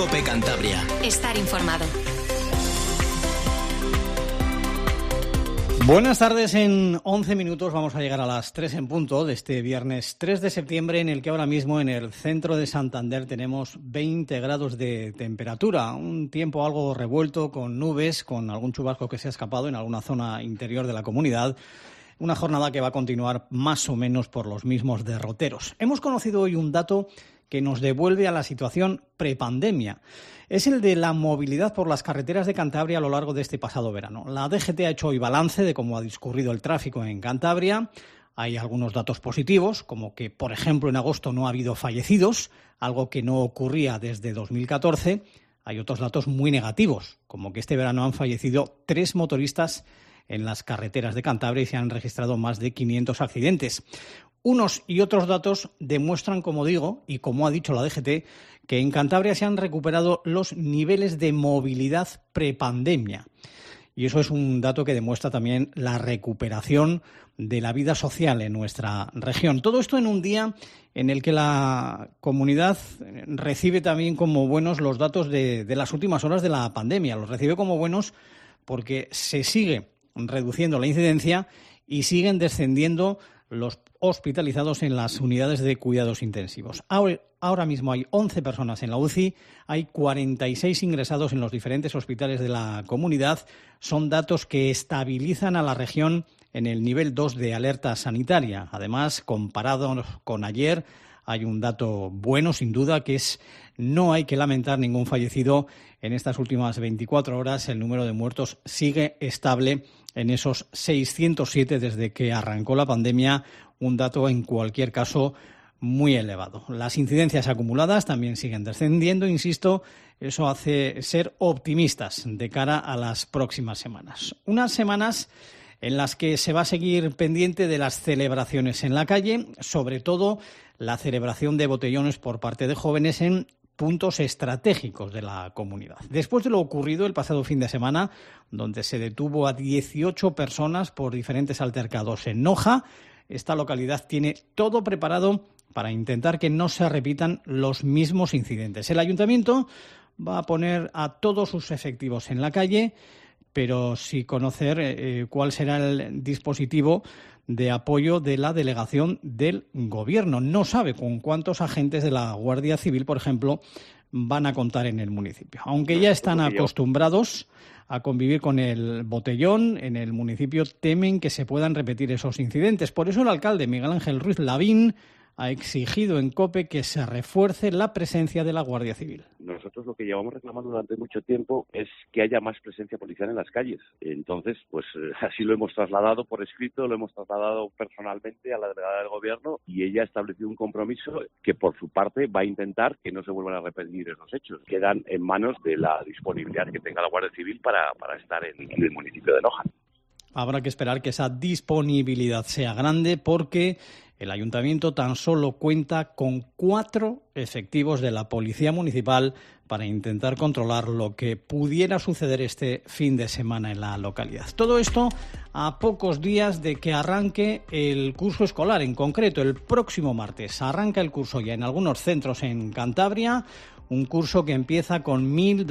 COPE Cantabria. Estar informado. Buenas tardes, en 11 minutos vamos a llegar a las 3 en punto de este viernes 3 de septiembre, en el que ahora mismo en el centro de Santander tenemos 20 grados de temperatura, un tiempo algo revuelto con nubes, con algún chubasco que se ha escapado en alguna zona interior de la comunidad. Una jornada que va a continuar más o menos por los mismos derroteros. Hemos conocido hoy un dato que nos devuelve a la situación prepandemia. Es el de la movilidad por las carreteras de Cantabria a lo largo de este pasado verano. La DGT ha hecho hoy balance de cómo ha discurrido el tráfico en Cantabria. Hay algunos datos positivos, como que, por ejemplo, en agosto no ha habido fallecidos, algo que no ocurría desde 2014. Hay otros datos muy negativos, como que este verano han fallecido 3 motoristas en las carreteras de Cantabria y se han registrado más de 500 accidentes. Unos y otros datos demuestran, como digo, y como ha dicho la DGT, que en Cantabria se han recuperado los niveles de movilidad prepandemia. Y eso es un dato que demuestra también la recuperación de la vida social en nuestra región. Todo esto en un día en el que la comunidad recibe también como buenos los datos de las últimas horas de la pandemia. Los recibe como buenos porque se sigue reduciendo la incidencia y siguen descendiendo los hospitalizados en las unidades de cuidados intensivos. Ahora mismo hay 11 personas en la UCI, hay 46 ingresados en los diferentes hospitales de la comunidad. Son datos que estabilizan a la región en el nivel 2 de alerta sanitaria. Además, comparado con ayer, hay un dato bueno, sin duda, que es no hay que lamentar ningún fallecido en estas últimas 24 horas. El número de muertos sigue estable en esos 607 desde que arrancó la pandemia, un dato en cualquier caso muy elevado. Las incidencias acumuladas también siguen descendiendo, insisto, eso hace ser optimistas de cara a las próximas semanas. Unas semanas en las que se va a seguir pendiente de las celebraciones en la calle, sobre todo la celebración de botellones por parte de jóvenes en puntos estratégicos de la comunidad. Después de lo ocurrido el pasado fin de semana, donde se detuvo a 18 personas por diferentes altercados en Noja, esta localidad tiene todo preparado para intentar que no se repitan los mismos incidentes. El ayuntamiento va a poner a todos sus efectivos en la calle, pero sin conocer cuál será el dispositivo de apoyo de la delegación del Gobierno. No sabe con cuántos agentes de la Guardia Civil, por ejemplo, van a contar en el municipio. Aunque ya están acostumbrados a convivir con el botellón, en el municipio temen que se puedan repetir esos incidentes. Por eso el alcalde Miguel Ángel Ruiz Lavín ha exigido en COPE que se refuerce la presencia de la Guardia Civil. Nosotros lo que llevamos reclamando durante mucho tiempo es que haya más presencia policial en las calles. Entonces, pues así lo hemos trasladado por escrito, lo hemos trasladado personalmente a la delegada del Gobierno y ella ha establecido un compromiso que por su parte va a intentar que no se vuelvan a repetir esos hechos. Quedan en manos de la disponibilidad que tenga la Guardia Civil para estar en el municipio de Noja. Habrá que esperar que esa disponibilidad sea grande porque el ayuntamiento tan solo cuenta con 4 efectivos de la Policía Municipal para intentar controlar lo que pudiera suceder este fin de semana en la localidad. Todo esto a pocos días de que arranque el curso escolar. En concreto, el próximo martes arranca el curso ya en algunos centros en Cantabria. Un curso que empieza con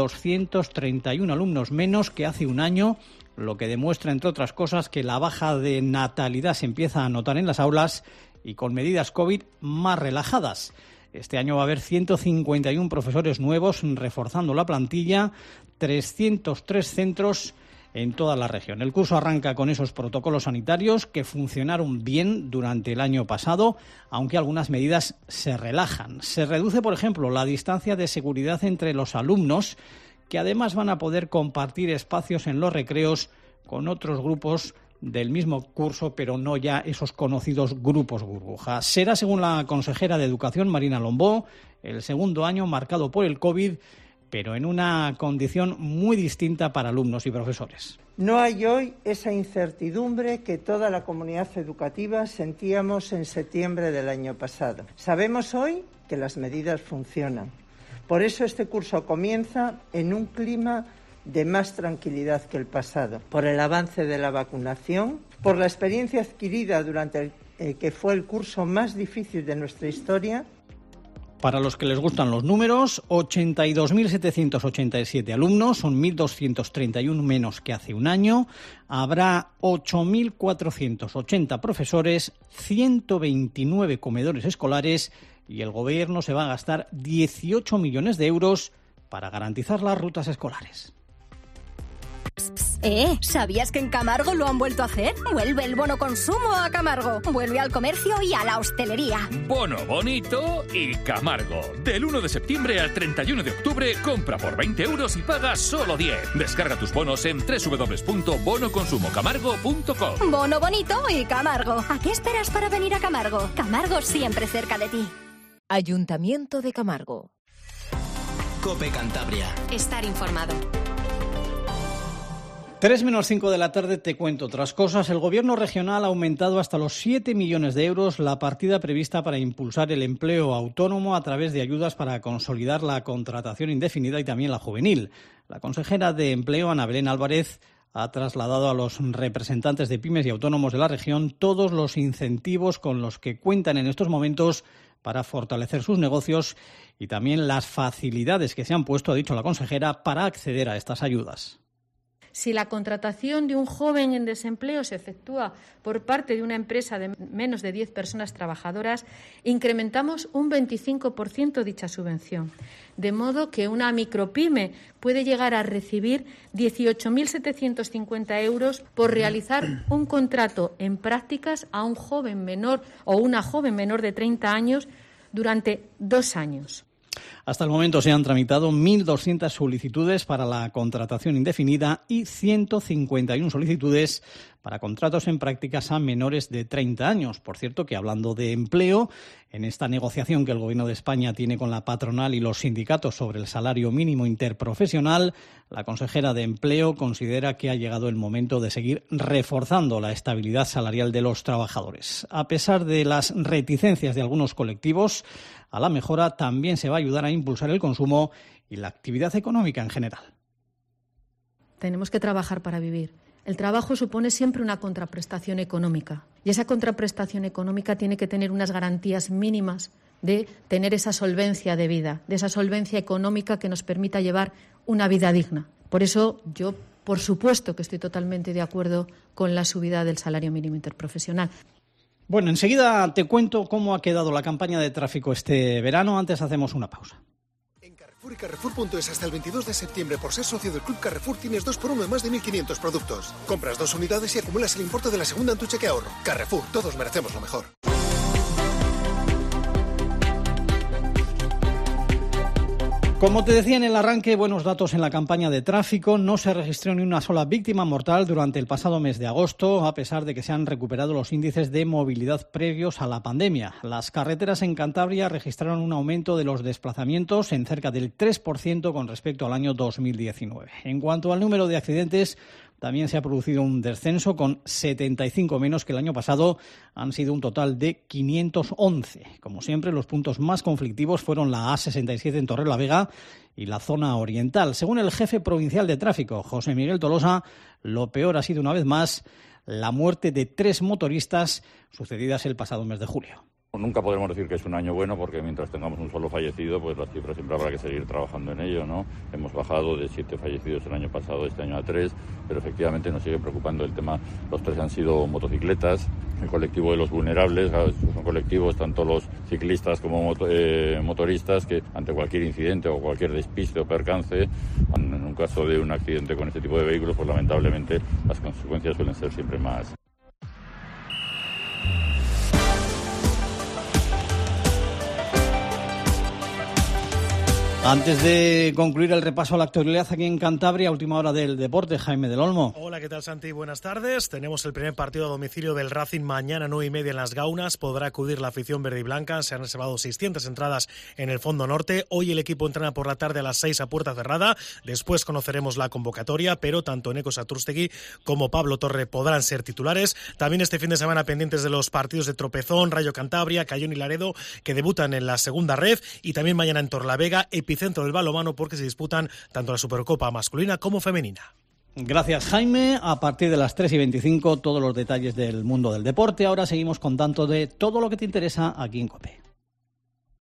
1.231 alumnos menos que hace un año, lo que demuestra, entre otras cosas, que la baja de natalidad se empieza a notar en las aulas y con medidas COVID más relajadas. Este año va a haber 151 profesores nuevos reforzando la plantilla, 303 centros en toda la región. El curso arranca con esos protocolos sanitarios que funcionaron bien durante el año pasado, aunque algunas medidas se relajan. Se reduce, por ejemplo, la distancia de seguridad entre los alumnos, que además van a poder compartir espacios en los recreos con otros grupos del mismo curso, pero no ya esos conocidos grupos burbuja. Será, según la consejera de Educación, Marina Lombó, el segundo año marcado por el COVID, pero en una condición muy distinta para alumnos y profesores. No hay hoy esa incertidumbre que toda la comunidad educativa sentíamos en septiembre del año pasado. Sabemos hoy que las medidas funcionan. Por eso este curso comienza en un clima de más tranquilidad que el pasado, por el avance de la vacunación, por la experiencia adquirida durante el que fue el curso más difícil de nuestra historia. Para los que les gustan los números, 82.787 alumnos, son 1.231 menos que hace un año. Habrá 8.480 profesores, 129 comedores escolares y el Gobierno se va a gastar 18 millones de euros para garantizar las rutas escolares. ¿Sabías que en Camargo lo han vuelto a hacer? Vuelve el bono consumo a Camargo. Vuelve al comercio y a la hostelería. Bono bonito y Camargo. Del 1 de septiembre al 31 de octubre, compra por 20 euros y paga solo 10. Descarga tus bonos en www.bonoconsumocamargo.com. Bono bonito y Camargo. ¿A qué esperas para venir a Camargo? Camargo siempre cerca de ti. Ayuntamiento de Camargo. COPE Cantabria. Estar informado. 3 menos 5 de la tarde te cuento otras cosas. El Gobierno regional ha aumentado hasta los 7 millones de euros la partida prevista para impulsar el empleo autónomo a través de ayudas para consolidar la contratación indefinida y también la juvenil. La consejera de Empleo, Ana Belén Álvarez, ha trasladado a los representantes de pymes y autónomos de la región todos los incentivos con los que cuentan en estos momentos para fortalecer sus negocios y también las facilidades que se han puesto, ha dicho la consejera, para acceder a estas ayudas. Si la contratación de un joven en desempleo se efectúa por parte de una empresa de menos de 10 personas trabajadoras, incrementamos un 25% dicha subvención. De modo que una micropyme puede llegar a recibir 18.750 euros por realizar un contrato en prácticas a un joven menor o una joven menor de 30 años durante 2 años. Hasta el momento se han tramitado 1.200 solicitudes para la contratación indefinida y 151 solicitudes para contratos en prácticas a menores de 30 años. Por cierto, que hablando de empleo, en esta negociación que el Gobierno de España tiene con la patronal y los sindicatos sobre el salario mínimo interprofesional, la consejera de Empleo considera que ha llegado el momento de seguir reforzando la estabilidad salarial de los trabajadores. A pesar de las reticencias de algunos colectivos a la mejora, también se va a ayudar a impulsar el consumo y la actividad económica en general. Tenemos que trabajar para vivir. El trabajo supone siempre una contraprestación económica y esa contraprestación económica tiene que tener unas garantías mínimas de tener esa solvencia de vida, de esa solvencia económica que nos permita llevar una vida digna. Por eso yo, por supuesto, que estoy totalmente de acuerdo con la subida del salario mínimo interprofesional. Bueno, enseguida te cuento cómo ha quedado la campaña de tráfico este verano. Antes hacemos una pausa. En Carrefour y Carrefour.es hasta el 22 de septiembre, por ser socio del Club Carrefour, tienes 2x1 en más de 1.500 productos. Compras 2 unidades y acumulas el importe de la segunda en tu cheque ahorro. Carrefour, todos merecemos lo mejor. Como te decía en el arranque, buenos datos en la campaña de tráfico. No se registró ni una sola víctima mortal durante el pasado mes de agosto, a pesar de que se han recuperado los índices de movilidad previos a la pandemia. Las carreteras en Cantabria registraron un aumento de los desplazamientos en cerca del 3% con respecto al año 2019. En cuanto al número de accidentes, también se ha producido un descenso con 75 menos que el año pasado. Han sido un total de 511. Como siempre, los puntos más conflictivos fueron la A67 en Torrelavega y la zona oriental. Según el jefe provincial de tráfico, José Miguel Tolosa, lo peor ha sido una vez más la muerte de 3 motoristas sucedidas el pasado mes de julio. Nunca podremos decir que es un año bueno porque mientras tengamos un solo fallecido, pues las cifras siempre habrá que seguir trabajando en ello, ¿no? Hemos bajado de 7 fallecidos el año pasado, este año a 3, pero efectivamente nos sigue preocupando el tema. Los 3 han sido motocicletas, el colectivo de los vulnerables, son colectivos tanto los ciclistas como motoristas que ante cualquier incidente o cualquier despiste o percance, en un caso de un accidente con este tipo de vehículos, pues lamentablemente las consecuencias suelen ser siempre más. Antes de concluir el repaso a la actualidad aquí en Cantabria, última hora del deporte, Jaime del Olmo. Hola, ¿qué tal, Santi? Buenas tardes. Tenemos el primer partido a domicilio del Racing mañana 9:30 en Las Gaunas. Podrá acudir la afición verde y blanca. Se han reservado 600 entradas en el Fondo Norte. Hoy el equipo entrena por la tarde a las 6 a puerta cerrada. Después conoceremos la convocatoria, pero tanto Neko Satrústegui como Pablo Torre podrán ser titulares. También este fin de semana pendientes de los partidos de Tropezón, Rayo Cantabria, Cayón y Laredo, que debutan en la segunda ref. Y también mañana en Torrelavega, epicentro del balonmano, porque se disputan tanto la Supercopa masculina como femenina. Gracias, Jaime. A partir de las 3:25, todos los detalles del mundo del deporte. Ahora seguimos contando de todo lo que te interesa aquí en COPE.